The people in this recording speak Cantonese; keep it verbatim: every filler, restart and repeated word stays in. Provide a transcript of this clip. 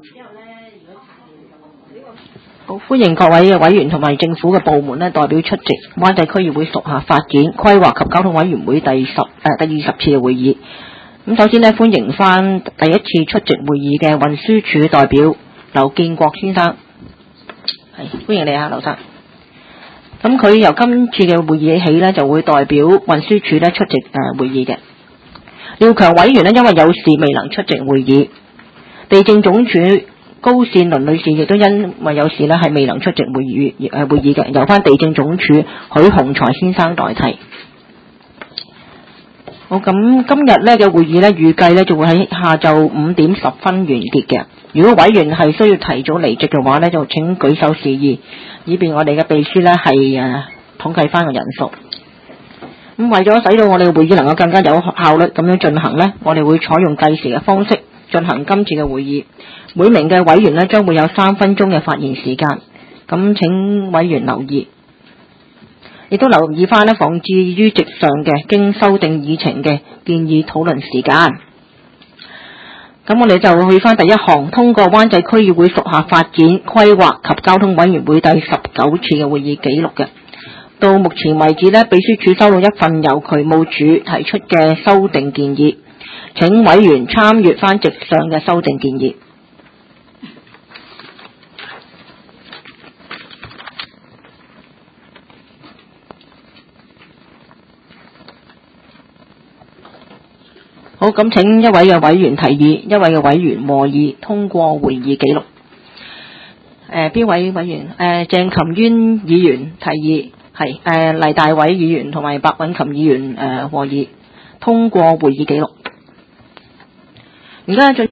好，歡迎各位嘅委員同埋政府嘅部門咧代表出席灣仔區議會屬下發展規劃及交通委員會第十誒、呃、第二十次嘅會議。咁首先呢，歡迎翻第一次出席會議嘅運輸署代表劉建國先生，係歡迎你啊，劉生。咁佢由今次嘅會議起呢，就會代表運輸署咧出席誒、呃、會議嘅。廖強委員呢，因為有事未能出席會議，地政總署高善倫女士亦都因為有事呢係未能出席會議誒會議嘅，由翻地政總署許鴻才先生代替。好，咁今日呢嘅會議呢，預計呢就會喺下晝五點十分完結嘅。如果委員係需要提早離席嘅話呢，就請舉手示意，以便我哋嘅秘書呢係誒統計翻個人數。咁為咗使到我哋嘅會議能夠更加有效率咁樣進行呢，我哋會採用計時嘅方式進行今次嘅會議。每名嘅委員呢將會有三分鐘嘅發言時間，咁請委員留意，亦都留意翻呢放置於席上嘅經修訂議程嘅建議討論時間。咁我哋就去翻第一項，通過灣仔區議會屬下發展規劃及交通委員會第十九次嘅會議記錄嘅。到目前為止呢，秘書處收到一份由渠務署提出嘅修訂建議，請委員參閱翻席上嘅修訂建議。好，咁請一位嘅委員提議，一位嘅委員和議通過會議記錄。誒，邊位委員？誒，鄭琴淵議員提議，係誒黎大偉議員同埋白韻琴議員誒和議通過會議記錄。而家進